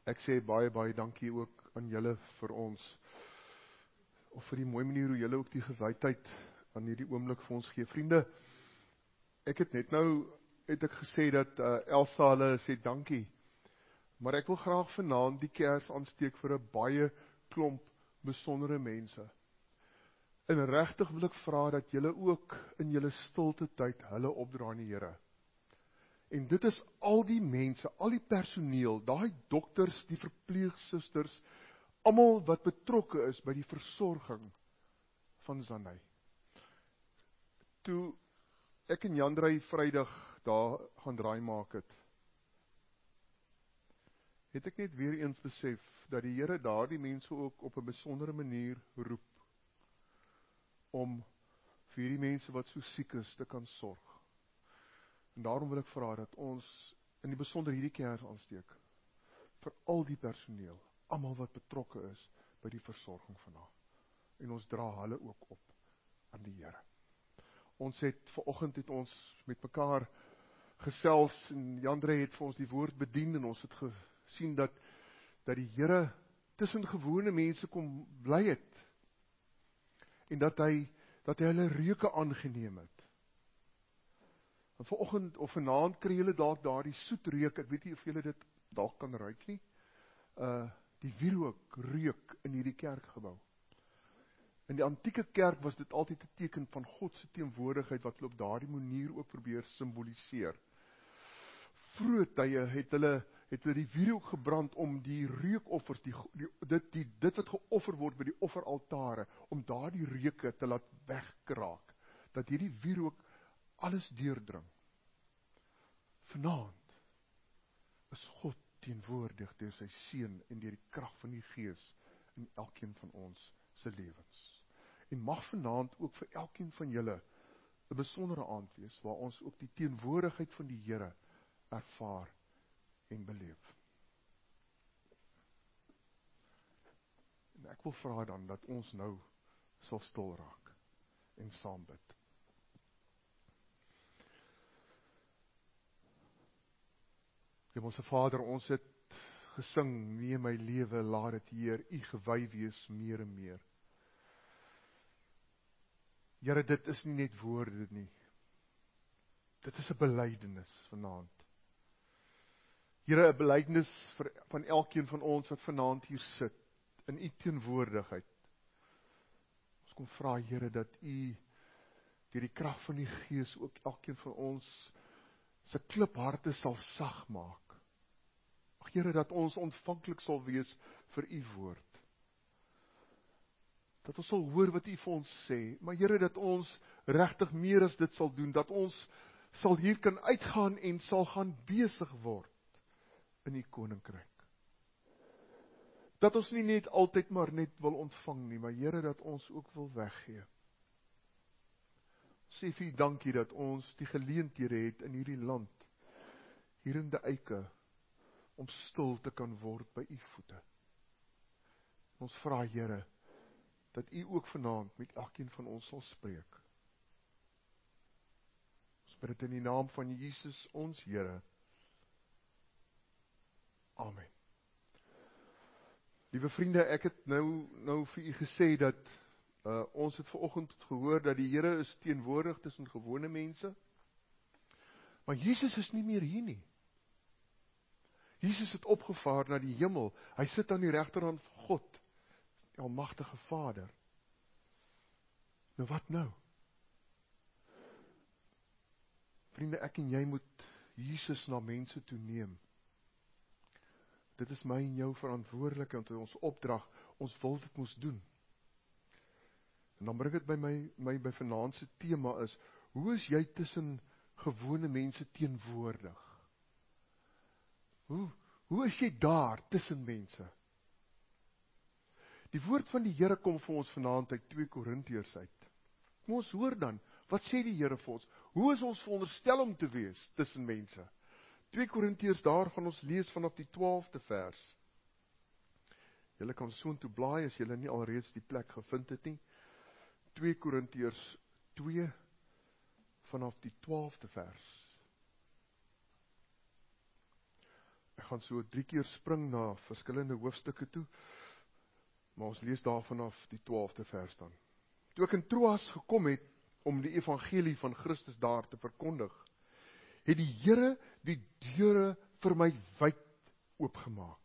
Ek sê baie dankie ook aan julle vir ons, of vir die mooi manier hoe julle ook die gewydheid aan hierdie oomblik vir ons gee. Vriende, ek het net nou, het ek gesê dat Elsa hulle sê dankie, maar ek wil graag vanaand die kers aansteek vir 'n baie klomp besondere mense. En regtig wil ek vra dat julle ook in julle stilte tyd hulle opdra aan die Here. En dit is al die mense, al die personeel, daai dokters, die verpleegsusters, almal wat betrokke is by die versorging van Zanay. Toe ek en Jandrey Vrydag daar gaan draai maak het ek net weer eens besef dat die Here daardie mense ook op 'n besondere manier roep om vir hierdie mense wat so siek is te kan sorg. En daarom wil ek vra dat ons in die besonder hierdie kers aansteek vir al die personeel, almal wat betrokke is by die versorging van haar. En ons dra hulle ook op aan die Here. Ons het vanoggend het ons met mekaar gesels en Jandrey het vir ons die woord bedien en ons het gesien dat die Here tussen gewone mense kom bly het en dat hy hulle reuke aangeneem het. En vanoggend of vanaand kry julle dalk daardie soet reuk, ek weet nie of julle dit dalk kan ruik nie, die wierook reuk in hierdie kerkgebou. In die antieke kerk was dit altyd 'n teken van God se teenwoordigheid wat hulle op daardie manier ook probeer simboliseer. Vroeë tye het hulle die wierook gebrand om die reukoffers, dit wat geoffer word by die offeraltare, om daardie reuke te laat wegkraak, dat hierdie wierook alles deurdring. Vanaand is God teenwoordig deur sy Seun en deur die krag van die Gees in elkeen van ons se lewens. En mag vanaand ook vir elkeen van julle 'n besondere aand wees, waar ons ook die teenwoordigheid van die Here ervaar en beleef. En ek wil vra dan dat ons nou sal stil raak en saam bid. Hemelse Vader, ons het gesing, nee my lewe, laat dit Heer, U gewy wees meer en meer. Here, dit is nie net woorde nie. Dit is 'n belydenis vanaand. Here, 'n belydenis van elkeen van ons wat vanaand hier sit, in U teenwoordigheid. Ons kom vra, Here, dat U deur die krag van die Gees ook elkeen van ons se klipharte sal sag maak. Ag Here, dat ons ontvanklik sal wees vir U woord. Dat ons sal hoor wat U vir ons sê, maar Here, dat ons regtig meer as dit sal doen, dat ons sal hier kan uitgaan en sal gaan besig word in U koninkryk. Dat ons nie net altyd maar net wil ontvang nie, maar Here, dat ons ook wil weggee. Sê vir U dankie dat ons die geleenthede het in hierdie land, hier in die Eike, om stil te kan word by U voete. Ons vra, Here, dat U ook vanaand met elkeen van ons sal spreek. Ons bid dit in die naam van Jesus, ons Here. Amen. Liewe vriende, ek het nou vir u gesê dat ons het vanoggend gehoor dat die Here is teenwoordig tussen gewone mense. Maar Jesus is nie meer hier nie. Jesus het opgevaar na die hemel. Hy sit aan die regterhand van God, die almagtige Vader. Nou wat nou? Vriende, ek en jy moet Jesus na mense toe neem. Dit is my en jou verantwoordelikheid, ons opdrag, ons wil dit moes doen. En dan bring dit by my by vanaand se tema is, hoe is jy tussen gewone mense teenwoordig? Hoe is jy daar tussen mense? Die woord van die Here kom vir ons vanaand uit 2 Korintiërs uit. Kom ons hoor dan, wat sê die Here vir ons? Hoe is ons veronderstel om te wees tussen mense? 2 Korintiërs, daar gaan ons lees vanaf die 12de vers. Julle kan soontoe blaai as julle nie alreeds die plek gevind het nie. 2 Korintiërs 2 vanaf die 12de vers. Ek gaan so 3 keer spring na verskillende hoofstukke toe, maar ons lees daar vanaf die 12de vers dan. Toe ek in Troas gekom het, om die evangelie van Christus daar te verkondig, het die Here die deure vir my wyd oopgemaak.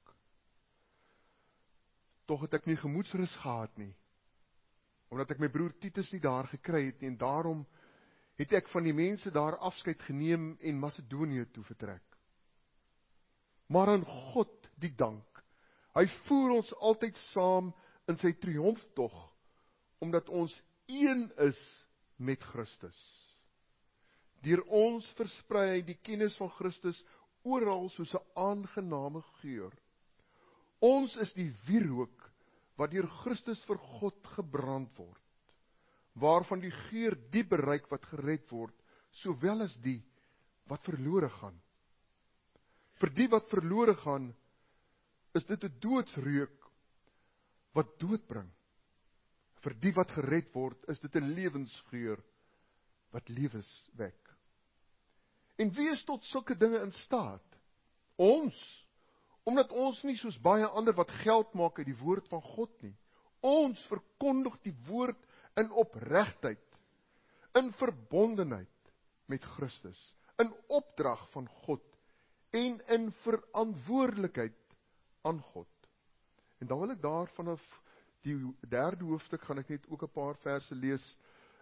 Tog het ek nie gemoedsrus gehad nie, omdat ek my broer Titus nie daar gekry het nie, en daarom het ek van die mense daar afskeid geneem en Macedonië toe vertrek. Maar aan God die dank, hy voer ons altyd saam in sy triomftog, omdat ons een is met Christus. Deur ons versprei hy die kennis van Christus oral soos 'n aangename geur. Ons is die wierook wat deur Christus vir God gebrand word, waarvan die geur die bereik wat gered word, sowel as die wat verlore gaan. Vir die wat verlore gaan, is dit 'n doodsreuk wat dood bring. Vir die wat gered word, is dit 'n lewensgeur wat lewens wek. En wie is tot sulke dinge in staat? Ons, omdat ons nie soos baie ander wat geld maak uit die woord van God nie. Ons verkondig die woord in opregtheid, in verbondenheid met Christus, in opdrag van God en in verantwoordelikheid aan God. En dan wil ek daar vanaf die 3de hoofstuk gaan ek net ook 'n paar verse lees.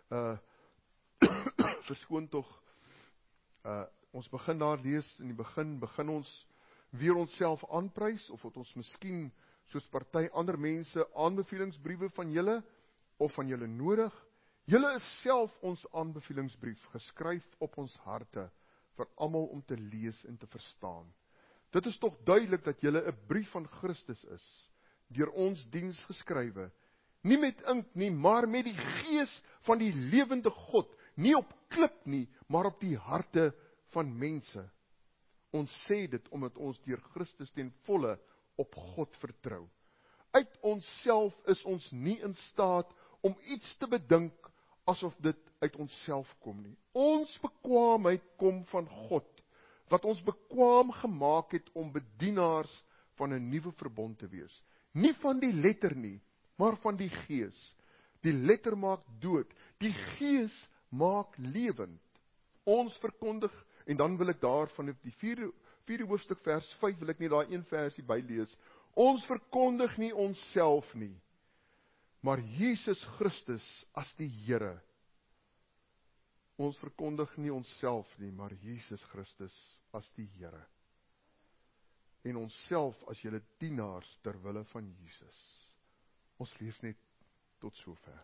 Verskoon tog, ons begin daar lees, in die begin ons weer onsself aanprys, of het ons miskien, soos party ander mense, aanbevelingsbriewe van julle, of van julle nodig. Julle is self ons aanbevelingsbrief, geskryf op ons harte, vir almal om te lees en te verstaan. Dit is tog duidelik dat julle 'n brief van Christus is, deur ons diens geskrywe, nie met ink nie, maar met die gees van die lewende God, nie op klip nie, maar op die harte van mense. Ons sê dit omdat ons deur Christus ten volle op God vertrou. Uit onsself is ons nie in staat om iets te bedink asof dit uit onsself kom nie. Ons bekwaamheid kom van God, wat ons bekwaam gemaak het om bedienaars van 'n nuwe verbond te wees. Nie van die letter nie, maar van die gees. Die letter maak dood, die gees maak lewend. Ons verkondig, en dan wil ek daar van die 4de hoofstuk vers 5, wil ek net daar een versie bylees. Ons verkondig nie onsself nie, maar Jesus Christus as die Here. Ons verkondig nie onsself nie, maar Jesus Christus as die Here. En onsself as julle dienaars ter wille van Jesus. Ons lees net tot sover.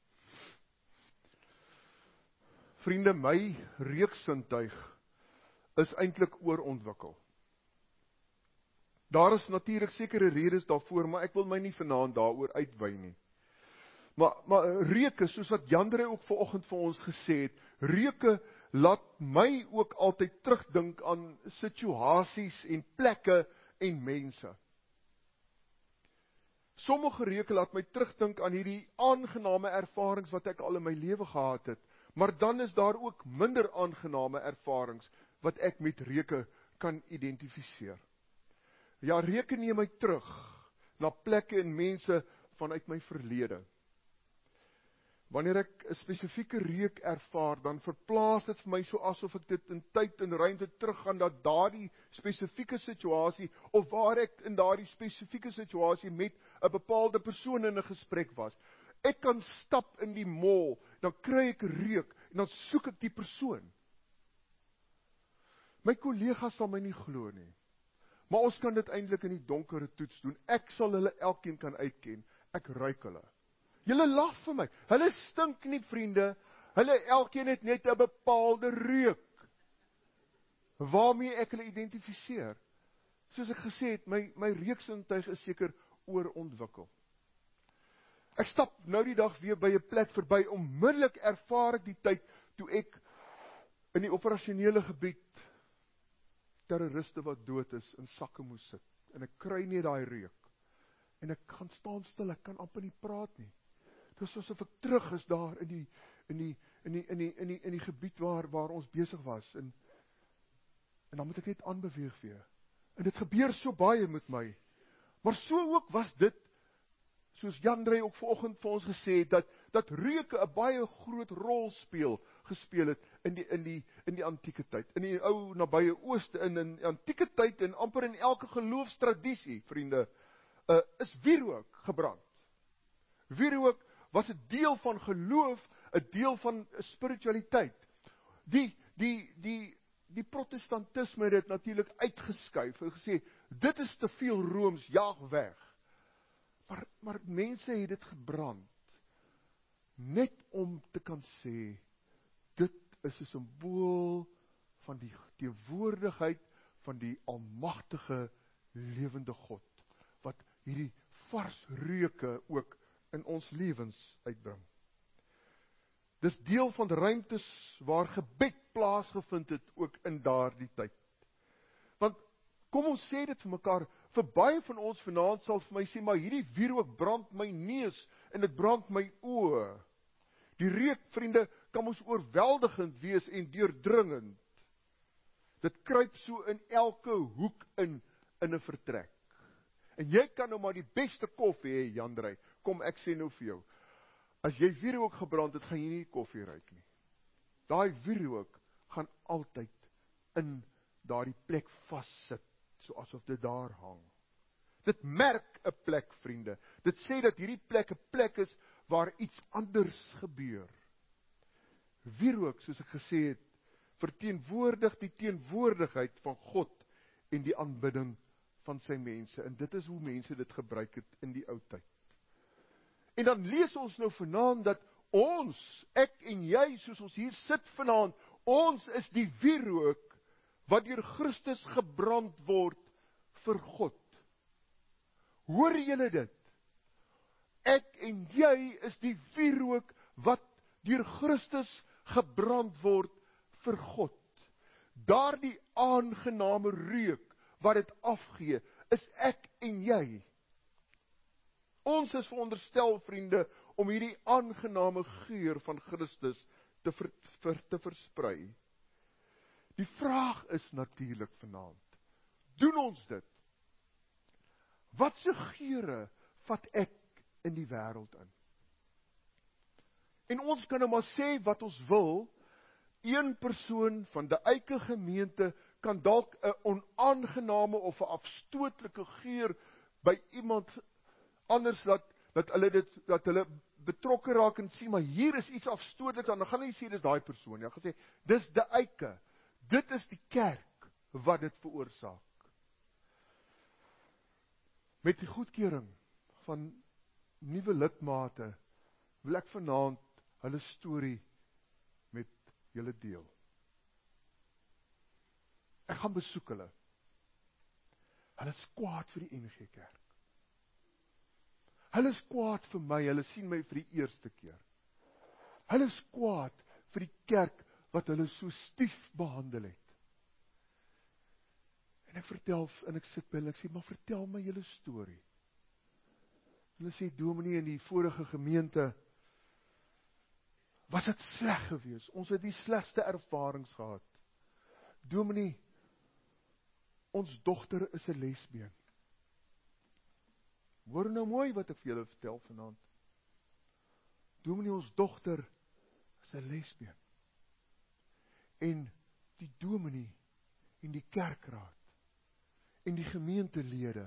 Vriende, my reuksintuig is eintlik oorontwikkel. Daar is natuurlik sekere redes daarvoor, maar ek wil my nie vanaand daaroor uitwy nie. Maar reuke, soos wat Jandre ook vanoggend vir ons gesê het, reuke laat my ook altyd terugdink aan situasies en plekke en mense. Sommige reuke laat my terugdink aan hierdie aangename ervarings wat ek al in my lewe gehad het, maar dan is daar ook minder aangename ervarings wat ek met reuke kan identifiseer. Ja, reuke neem my terug na plekke en mense vanuit my verlede. Wanneer ek 'n spesifieke reuk ervaar, dan verplaas dit vir my so asof ek dit in tyd en ruimte teruggaan na daardie spesifieke situasie, of waar ek in daardie spesifieke situasie met 'n bepaalde persoon in 'n gesprek was. Ek kan stap in die mall, dan kry ek 'n reuk, en dan soek ek die persoon. My kollegas sal my nie glo nie, maar ons kan dit eintlik in die donkere toets doen. Ek sal hulle elkeen kan uitken, ek ruik hulle. Julle lag vir my, hulle stink nie, vriende, hulle elkeen het net 'n bepaalde reuk, waarmee ek hulle identifiseer. Soos ek gesê het, my reuksintuig is seker oorontwikkel. Ek stap nou die dag weer by 'n plek verby, onmiddellik ervaar ek die tyd, toe ek in die operasionele gebied, terroriste wat dood is, in sakke moes sit, en ek kry net daai reuk, en ek gaan staan stil, ek kan amper nie praat nie. Dit is asof ek terug is daar in die gebied waar ons besig was, en dan moet ek net aanbeweeg weer. En dit gebeur so baie met my. Maar so ook was dit, soos Jandrey ook vanoggend vir ons gesê het, dat reuke 'n baie groot rol gespeel het in die antieke tyd, in die ou nabye ooste, in die antieke tyd en amper in elke geloofstradisie, vriende, is wierook gebrand. Wierook was 'n deel van geloof, 'n deel van spiritualiteit. Die protestantisme het dit natuurlik uitgeskuif en gesê, dit is te veel rooms, jaag weg. Maar mense het dit gebrand, net om te kan sê, dit is 'n simbool van die teenwoordigheid van die almagtige lewende God, wat hierdie vars reuke ook in ons lewens uitbring. Dis deel van ruimtes waar gebed plaasgevind het ook in daardie tyd. Want kom ons sê dit vir mekaar, vir baie van ons vanaand sal vir my sê, maar hierdie wierook brand my neus en dit brand my oë. Die reuk, vriende, kan ons oorweldigend wees en deurdringend. Dit kruip so in elke hoek in 'n vertrek. En jy kan nou maar die beste koffie hê, Jandrey. Kom, ek sê nou vir jou. As jy wierook gebrand het, gaan jy nie koffie ruik nie. Daai wierook gaan altyd in daardie plek vassit, so asof dit daar hang. Dit merk 'n plek, vriende. Dit sê dat hierdie plek 'n plek is waar iets anders gebeur. Wierook, soos ek gesê het, verteenwoordig die teenwoordigheid van God en die aanbidding van sy mense. En dit is hoe mense dit gebruik het in die ou tyd. En dan lees ons nou vanaand dat ons, ek en jy, soos ons hier sit vanaand, ons is die wierook wat deur Christus gebrand word vir God. Hoor julle dit? Ek en jy is die wierook wat deur Christus gebrand word vir God. Daardie aangename reuk wat dit afgee, is ek en jy. Ons is veronderstel, vriende, om hierdie aangename geur van Christus te versprei. Die vraag is natuurlik vanaand, doen ons dit? Watse geure vat ek in die wêreld in? En ons kan nou maar sê wat ons wil, een persoon van die eie gemeente kan dalk 'n onaangename of 'n afstootlike geur by iemand anders dat hulle betrokke raak en sien, maar hier is iets afstootliks aan, dan gaan hy sê, dis daai persoon, ja, gesê, dis die eike, dit is die kerk wat dit veroorsaak. Met die goedkeuring van nuwe lidmate, wil ek vanaand hulle storie met julle deel. Ek gaan besoek hulle. Hulle is kwaad vir die NG Kerk. Hulle is kwaad vir my, hulle sien my vir die eerste keer. Hulle is kwaad vir die kerk wat hulle so stief behandel het. En ek vertel, en ek sit by hulle, ek sê, maar vertel my julle storie. Hulle sê, dominee, in die vorige gemeente was dit sleg gewees. Ons het die slegste ervarings gehad. Dominee, ons dogter is 'n lesbien. Hoor nou mooi wat ek vir julle vertel vanaand. Dominee, ons dogter is 'n lesbien. En die dominee en die kerkraad en die gemeentelede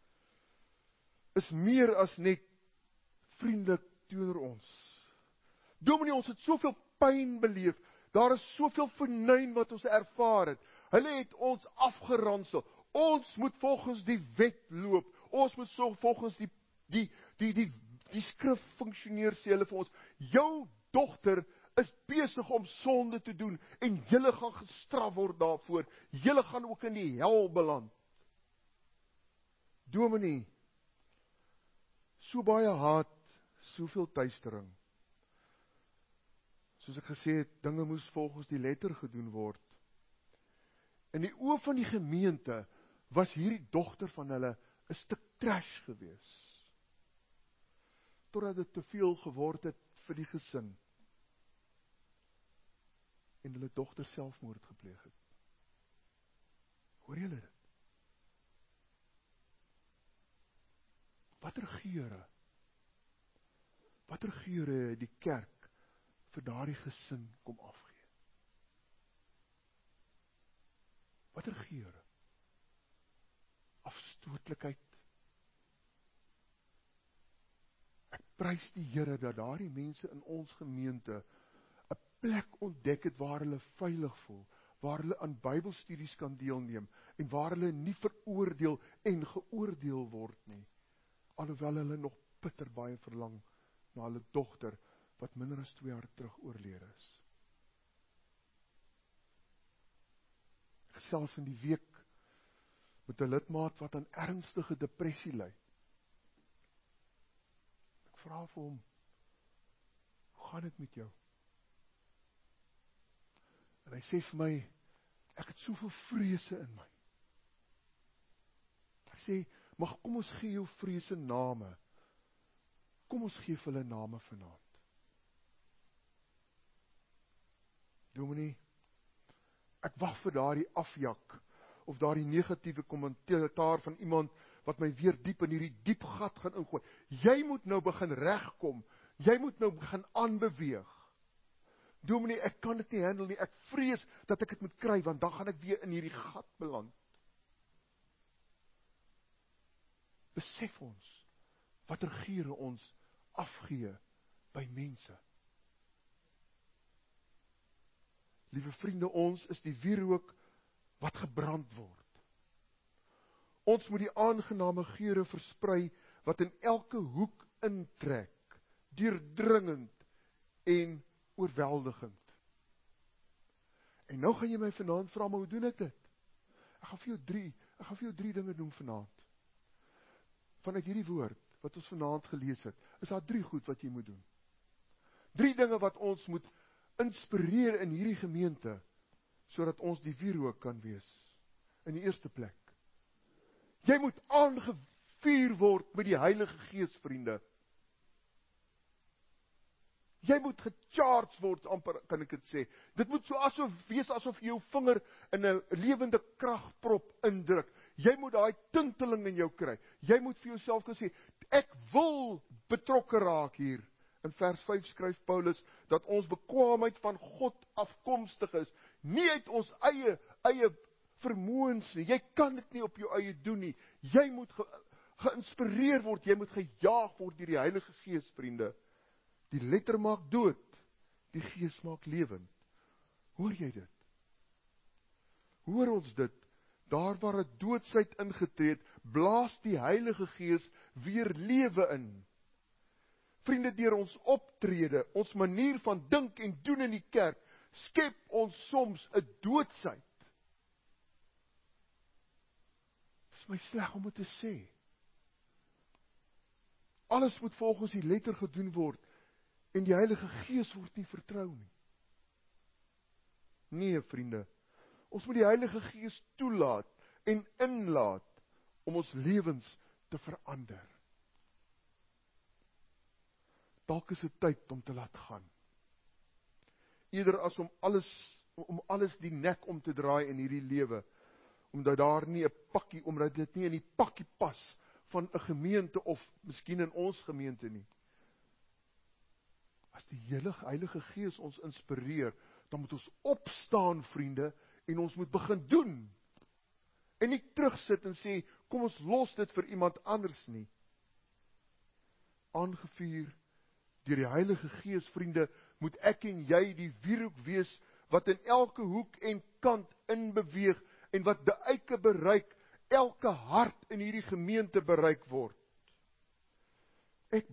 is meer as net vriendelik teenoor ons. Dominee, ons het soveel pyn beleef, daar is soveel vernyn wat ons ervaar het. Hulle het ons afgeransel. Ons moet volgens die wet loop. Ons moet so volgens die skrif funksioneer, sê hulle vir ons. Jou dogter is besig om sonde te doen en julle gaan gestraf word daarvoor. Julle gaan ook in die hel beland. Dominee, so baie haat, soveel tuistering. Soos ek gesê het, dinge moes volgens die letter gedoen word. In die oë van die gemeente was hierdie dogter van hulle 'n stuk trash gewees. Totdat dit te veel geword het vir die gesin. En hulle dogter selfmoord gepleeg het. Hoor julle dit? Watter geure het die kerk vir daardie gesin kom afgee? Watter geure? Afstootlikheid. Ek prys die Here dat daardie mense in ons gemeente 'n plek ontdek het waar hulle veilig voel, waar hulle aan Bybelstudies kan deelneem en waar hulle nie veroordeel en geoordeel word nie, alhoewel hulle nog bitter baie verlang na hulle dogter wat minder as 2 jaar terug oorlede is. Gesels in die week met 'n lidmaat wat aan ernstige depressie ly. Ek vra vir hom, hoe gaan dit met jou? En hy sê vir my, ek het soveel vrese in my. Hy sê, maar kom ons gee jou vrese name. Kom ons gee vir hulle name vanaand. Dominee, ek wag vir daardie afjak, of daardie negatiewe kommentaar van iemand, wat my weer diep in hierdie diep gat gaan ingooi. Jy moet nou begin regkom, jy moet nou begin aanbeweeg. Dominee, ek kan dit nie handle nie, ek vrees dat ek dit moet kry, want dan gaan ek weer in hierdie gat beland. Besef ons, watter geure ons afgee by mense. Liewe vriende, ons is die wierook wat gebrand word. Ons moet die aangename geure versprei, wat in elke hoek intrek, deurdringend en oorweldigend. En nou gaan jy my vanaand vra, maar hoe doen ek dit? Ek gaan vir jou drie dinge noem vanaand. Vanuit hierdie woord, wat ons vanaand gelees het, is daar 3 goed wat jy moet doen. 3 dinge wat ons moet inspireer in hierdie gemeente, sodat ons die wierook kan wees. In die eerste plek. Jy moet aangevuur word met die Heilige Gees, vriende. Jy moet gecharged word, amper kan ek dit sê. Dit moet so wees asof jy jou vinger in 'n lewende kragprop indruk. Jy moet daai tinteling in jou kry. Jy moet vir jouself kan sê, ek wil betrokke raak hier. In vers 5 skryf Paulus dat ons bekwaamheid van God afkomstig is, nie uit ons eie vermoëns nie. Jy kan dit nie op jou eie doen nie. Jy moet geïnspireer word, jy moet gejaag word deur die Heilige Gees, vriende. Die letter maak dood, die Gees maak lewend. Hoor jy dit? Hoor ons dit? Daar waar 'n doodsheid ingetree het, blaas die Heilige Gees weer lewe in. Vriende, deur ons optrede, ons manier van dink en doen in die kerk, skep ons soms 'n doodsheid. Dit is my sleg om dit te sê. Alles moet volgens die letter gedoen word, en die Heilige Gees word nie vertrou nie. Nee, vriende, ons moet die Heilige Gees toelaat en inlaat om ons lewens te verander. Dalk is dit tyd om te laat gaan. Eerder as om alles die nek om te draai in hierdie lewe, omdat dit nie in die pakkie pas van 'n gemeente of miskien in ons gemeente nie. As die Heilige Gees ons inspireer, dan moet ons opstaan, vriende, en ons moet begin doen. En nie terugsit en sê, kom ons los dit vir iemand anders nie. Aangevuur deur die Heilige Gees, vriende, moet ek en jy die wierook wees, wat in elke hoek en kant inbeweeg, en wat die eike bereik, elke hart in hierdie gemeente bereik word. Ek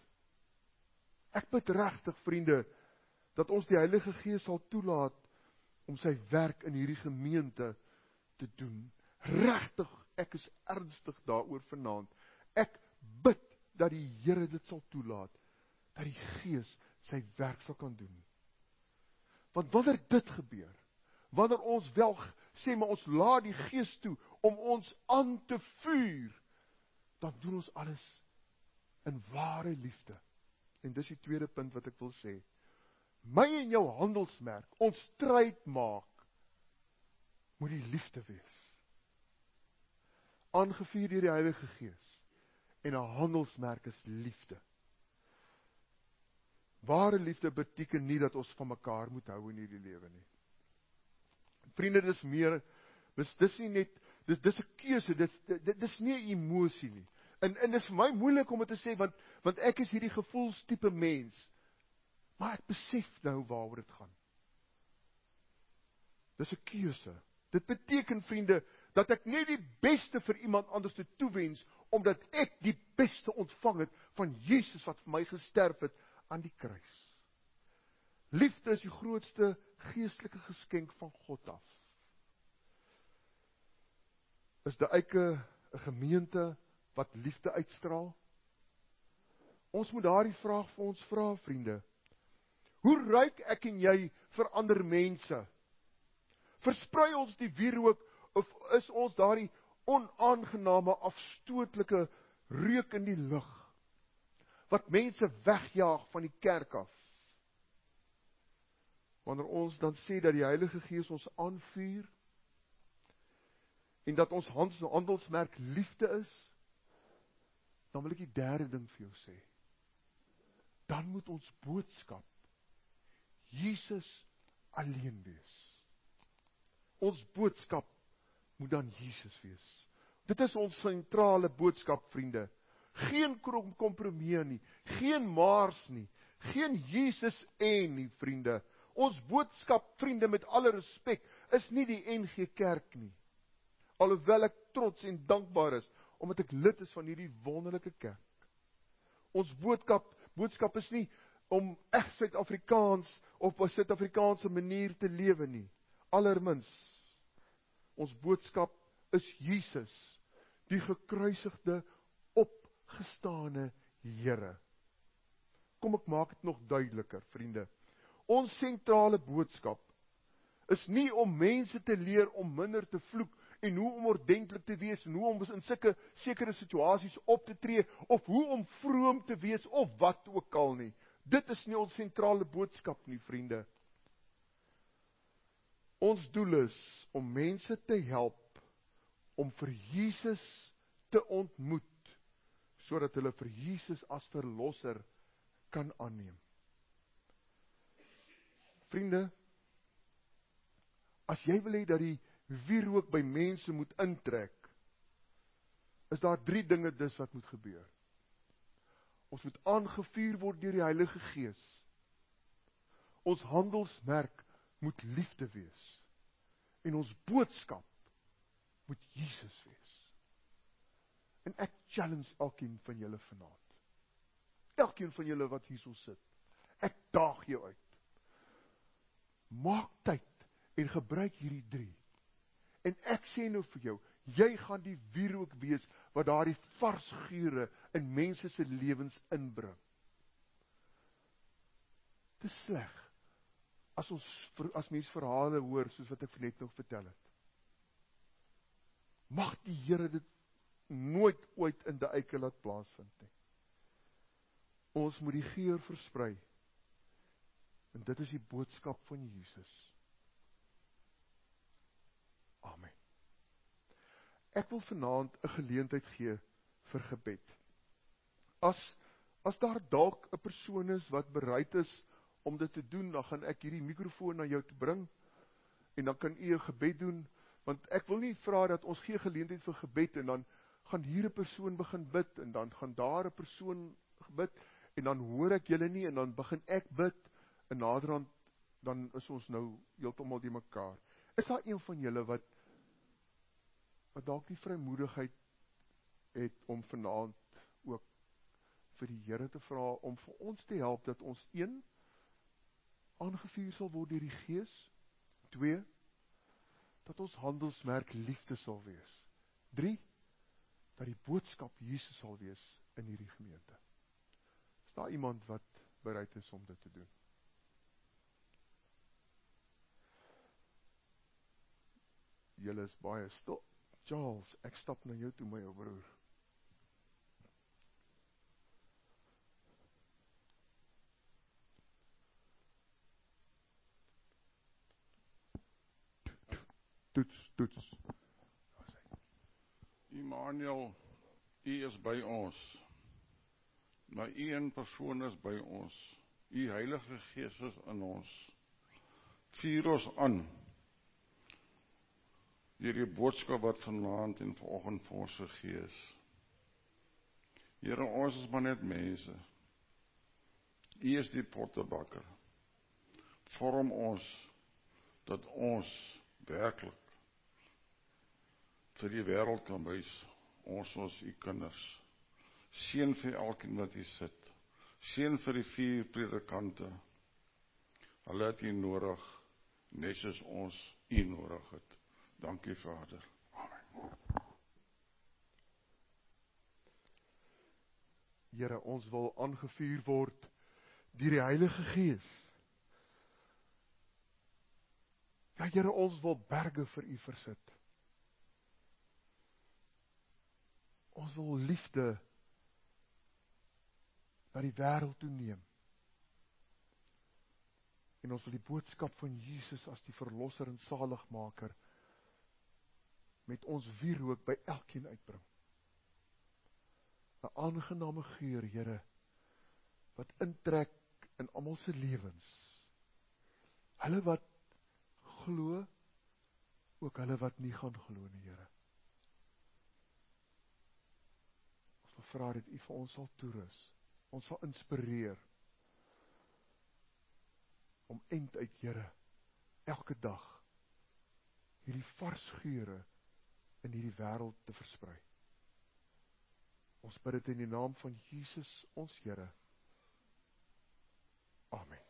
bid regtig, vriende, dat ons die Heilige Gees sal toelaat om sy werk in hierdie gemeente te doen. Regtig, ek is ernstig daaroor vanaand. Ek bid dat die Here dit sal toelaat, dat die Gees sy werk sal kan doen. Want wanneer dit gebeur, wanneer ons wel sê, maar ons laat die Gees toe om ons aan te vuur, dan doen ons alles in ware liefde. En dis die tweede punt wat ek wil sê. My en jou handelsmerk, ons stryd maak, moet die liefde wees. Aangevuur deur die Heilige Gees. En 'n handelsmerk is liefde. Ware liefde beteken nie dat ons van mekaar moet hou in hierdie lewe nie. Vriende, dis meer, dis nie net, dis 'n keuse, dis nie 'n emosie nie. En dis vir my moeilik om dit te sê, want ek is hierdie gevoelstype mens. Maar ek besef nou waaroor dit gaan. Dis 'n keuse. Dit beteken, vriende, dat ek nie die beste vir iemand anders te toewens, omdat ek die beste ontvang het van Jesus wat vir my gesterf het aan die kruis. Liefde is die grootste geestelike geskenk van God af. Is die eike 'n gemeente wat liefde uitstraal? Ons moet daardie vraag vir ons vra, vriende. Hoe ruik ek en jy vir ander mense? Versprei ons die wierook, of is ons daardie onaangename, afstootlike reuk in die lug, wat mense wegjaag van die kerk af? Wanneer ons dan sê dat die Heilige Gees ons aanvuur, en dat ons handelsmerk liefde is, dan wil ek die derde ding vir jou sê. Dan moet ons boodskap Jesus alleen wees. Ons boodskap moet dan Jesus wees. Dit is ons sentrale boodskap, vriende. Geen kompromie nie, geen maars nie, geen Jesus en nie, vriende. Ons boodskap, vriende, met alle respek, is nie die NG Kerk nie. Alhoewel ek trots en dankbaar is, omdat ek lid is van hierdie wonderlike kerk. Ons boodskap is nie om echt Suid-Afrikaans op 'n Suid-Afrikaanse manier te lewe nie. Allermins. Ons boodskap is Jesus, die gekruisigde, opgestane Here. Kom ek maak dit nog duideliker, vriende. Ons sentrale boodskap is nie om mense te leer om minder te vloek en hoe om ordentlik te wees en hoe om in sekere situasies op te tree of hoe om vroom te wees of wat ook al nie. Dit is nie ons sentrale boodskap nie, vriende. Ons doel is om mense te help om vir Jesus te ontmoet, sodat hulle vir Jesus as verlosser kan aanneem. Vriende, as jy wil hê dat die wierook by mense moet intrek, is daar 3 dinge dus wat moet gebeur. Ons moet aangevuur word deur die Heilige Gees. Ons handelsmerk moet liefde wees. En ons boodskap moet Jesus wees. En ek challenge elkeen van julle vanaand. Elkeen van julle wat hierso sit. Ek daag jou uit. Maak tyd en gebruik hierdie 3. En ek sê nou vir jou, jy gaan die wierook wees wat daardie vars geure in mense se lewens inbring. Dit is sleg as mens verhale hoor soos wat ek net nog vertel het. Mag die Here dit nooit ooit in die eike laat plaasvind nie. Ons moet die geur versprei. En dit is die boodskap van Jesus. Amen. Ek wil vanaand 'n geleentheid gee vir gebed. As daar dalk 'n persoon is wat bereid is om dit te doen, dan gaan ek hierdie mikrofoon na jou toe bring, en dan kan u 'n gebed doen, want ek wil nie vra dat ons gee geleentheid vir gebed, en dan gaan hier 'n persoon begin bid, en dan gaan daar 'n persoon bid, en dan hoor ek julle nie, en dan begin ek bid, en naderhand, dan is ons nou heeltemal die mekaar. Is daar een van julle wat dalk die vrymoedigheid het om vanaand ook vir die Here te vra om vir ons te help dat ons 1 aangevuur sal word deur die Gees, 2 dat ons handelsmerk liefde sal wees, 3 dat die boodskap Jesus sal wees in hierdie gemeente. Is daar iemand wat bereid is om dit te doen? Julle is baie stil. Charles, ek stap na jou toe, my ou broer. Toets. Immanuel, U is by ons. Maar U in persoon is by ons. U Heilige Gees is in ons. Vuur ons aan deur die boodskap wat vanaand en vanoggend vir ons gegee is. Here, ons is maar net mense. U is die pottebakker. Vorm ons, dat ons werklik vir die wêreld kan wys, ons is U kinders. Seën vir elkeen wat hier sit. Seën vir die 4 predikante. Hulle het U nodig, net soos ons U nodig het. Dankie, Vader. Amen. Here, ons wil aangevuur word deur die Heilige Gees. Ja, Here, ons wil berge vir U versit. Ons wil liefde na die wêreld toe neem. En ons wil die boodskap van Jesus as die verlosser en saligmaker met ons wierook by elkeen uitbring. 'n aangename geur, Here, wat intrek in almal se lewens. Hulle wat glo, ook hulle wat nie gaan glo nie, Here. Ons wil vra dat U vir ons sal toerus. Ons sal inspireer om end uit, Here, elke dag hierdie vars geure in hierdie wêreld te versprei. Ons bid dit in die naam van Jesus, ons Here. Amen.